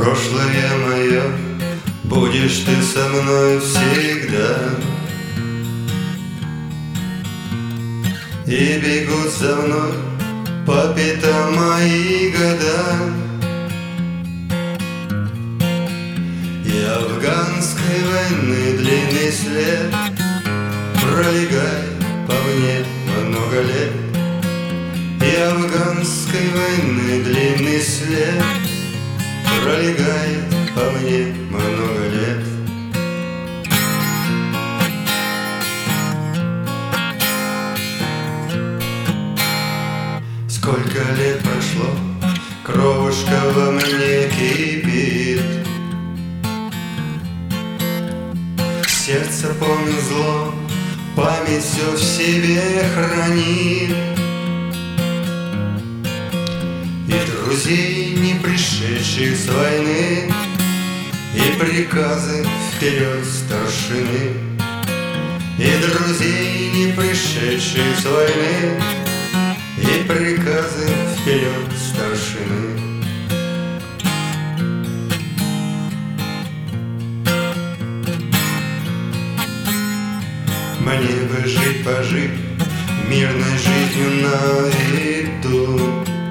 Прошлое мое, будешь ты со мной всегда. И бегут за мной по пятам мои года. И афганской войны длинный след пролегает по мне много лет. И афганской войны длинный след пролегает по мне много лет. Сколько лет прошло, кровушка во мне кипит. Сердце помнит зло, память все в себе хранит. И друзей, не пришедших с войны, и приказы вперед старшины. И друзей, не пришедших с войны, и приказы вперед старшины. Мне бы жить, пожить мирной жизнью на виду,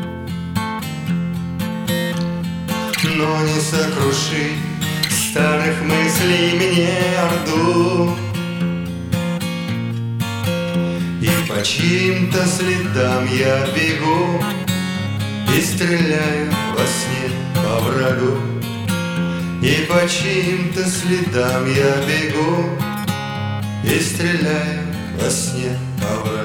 но не сокрушить старых мыслей мне орду. И по чьим-то следам я бегу и стреляю во сне по врагу. И по чьим-то следам я бегу и стреляю во сне по врагу.